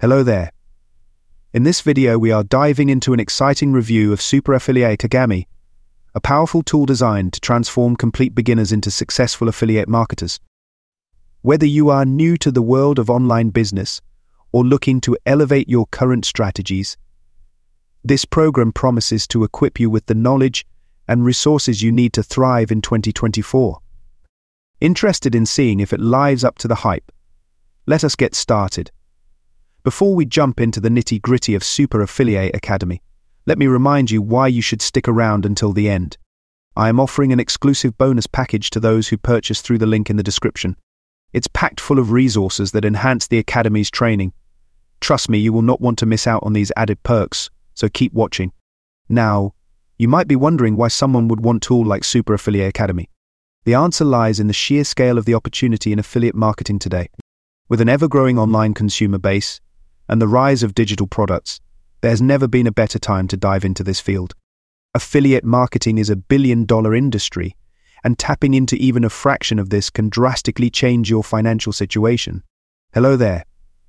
Hello there. In this video, we are diving into an exciting review of Super Affiliate Academy, a powerful tool designed to transform complete beginners into successful affiliate marketers. Whether you are new to the world of online business or looking to elevate your current strategies, this program promises to equip you with the knowledge and resources you need to thrive in 2024. Interested in seeing if it lives up to the hype? Let us get started. Before we jump into the nitty-gritty of Super Affiliate Academy, let me remind you why you should stick around until the end. I am offering an exclusive bonus package to those who purchase through the link in the description. It's packed full of resources that enhance the Academy's training. Trust me, you will not want to miss out on these added perks, so keep watching. Now, you might be wondering why someone would want a tool like Super Affiliate Academy. The answer lies in the sheer scale of the opportunity in affiliate marketing today. With an ever-growing online consumer base and the rise of digital products, there's never been a better time to dive into this field. Affiliate marketing is a billion-dollar industry, and tapping into even a fraction of this can drastically change your financial situation. Hello there.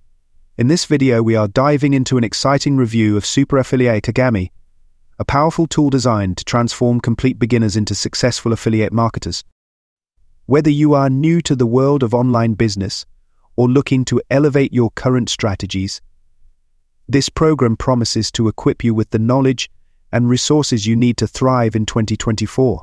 In this video, we are diving into an exciting review of Super Affiliate Academy, a powerful tool designed to transform complete beginners into successful affiliate marketers. Whether you are new to the world of online business or looking to elevate your current strategies, this program promises to equip you with the knowledge and resources you need to thrive in 2024.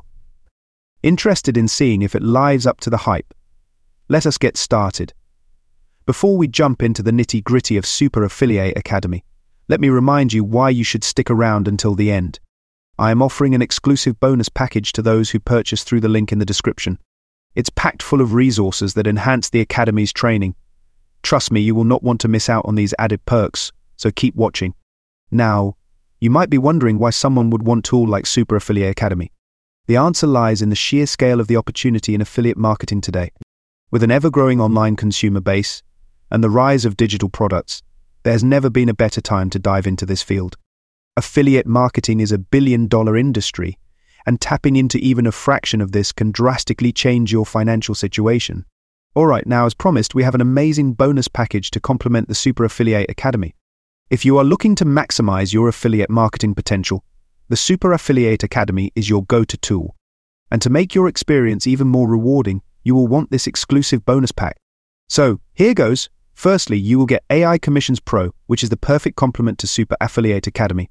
Interested in seeing if it lives up to the hype? Let us get started. Before we jump into the nitty-gritty of Super Affiliate Academy, let me remind you why you should stick around until the end. I am offering an exclusive bonus package to those who purchase through the link in the description. It's packed full of resources that enhance the Academy's training. Trust me, you will not want to miss out on these added perks, so keep watching. Now, you might be wondering why someone would want a tool like Super Affiliate Academy. The answer lies in the sheer scale of the opportunity in affiliate marketing today. With an ever-growing online consumer base and the rise of digital products, there's never been a better time to dive into this field. Affiliate marketing is a billion-dollar industry, and tapping into even a fraction of this can drastically change your financial situation. Alright, now as promised, we have an amazing bonus package to complement the Super Affiliate Academy. If you are looking to maximize your affiliate marketing potential, the Super Affiliate Academy is your go-to tool. And to make your experience even more rewarding, you will want this exclusive bonus pack. So, here goes. Firstly, you will get AI Commissions Pro, which is the perfect complement to Super Affiliate Academy.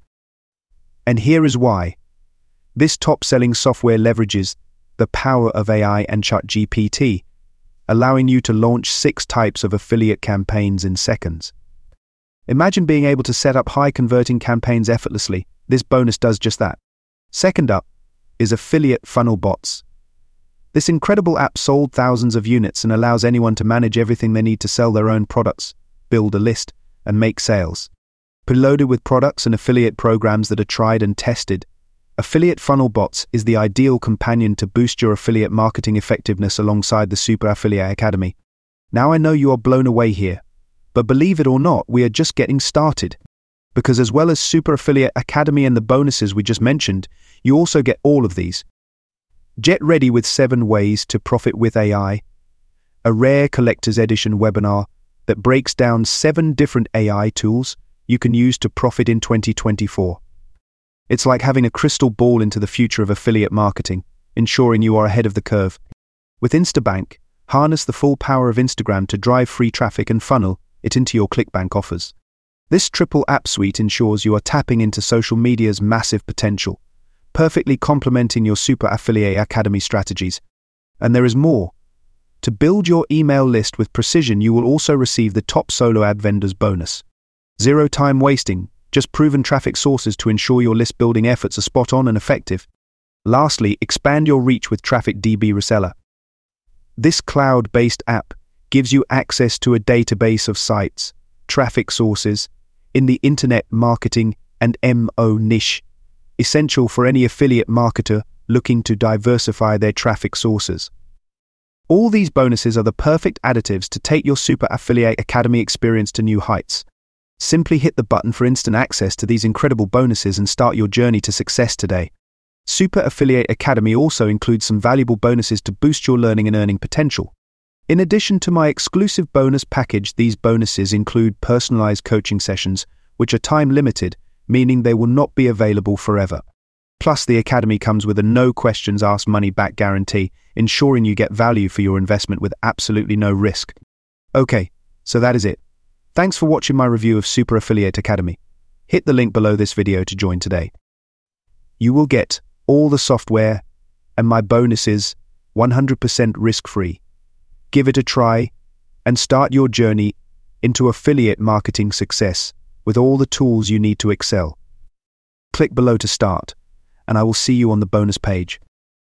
And here is why. This top-selling software leverages the power of AI and ChatGPT, allowing you to launch 6 types of affiliate campaigns in seconds. Imagine being able to set up high-converting campaigns effortlessly. This bonus does just that. Second up is Affiliate Funnel Bots. This incredible app sold thousands of units and allows anyone to manage everything they need to sell their own products, build a list, and make sales. Preloaded with products and affiliate programs that are tried and tested, Affiliate Funnel Bots is the ideal companion to boost your affiliate marketing effectiveness alongside the Super Affiliate Academy. Now I know you are blown away here, but believe it or not, we are just getting started. Because as well as Super Affiliate Academy and the bonuses we just mentioned, you also get all of these. Get ready with 7 ways to profit with AI, a rare collector's edition webinar that breaks down 7 different AI tools you can use to profit in 2024. It's like having a crystal ball into the future of affiliate marketing, ensuring you are ahead of the curve. With Instabank, harness the full power of Instagram to drive free traffic and funnel it into your ClickBank offers. This triple app suite ensures you are tapping into social media's massive potential, perfectly complementing your Super Affiliate Academy strategies. And there is more. To build your email list with precision, you will also receive the top solo ad vendors bonus. 0 time wasting, just proven traffic sources to ensure your list building efforts are spot on and effective. Lastly, expand your reach with TrafficDB Reseller. This cloud-based app gives you access to a database of sites, traffic sources, in the internet marketing and MO niche, essential for any affiliate marketer looking to diversify their traffic sources. All these bonuses are the perfect additives to take your Super Affiliate Academy experience to new heights. Simply hit the button for instant access to these incredible bonuses and start your journey to success today. Super Affiliate Academy also includes some valuable bonuses to boost your learning and earning potential. In addition to my exclusive bonus package, these bonuses include personalized coaching sessions, which are time-limited, meaning they will not be available forever. Plus, the Academy comes with a no-questions-asked money-back guarantee, ensuring you get value for your investment with absolutely no risk. Okay, so that is it. Thanks for watching my review of Super Affiliate Academy. Hit the link below this video to join today. You will get all the software and my bonuses 100% risk-free. Give it a try and start your journey into affiliate marketing success with all the tools you need to excel. Click below to start, and I will see you on the bonus page.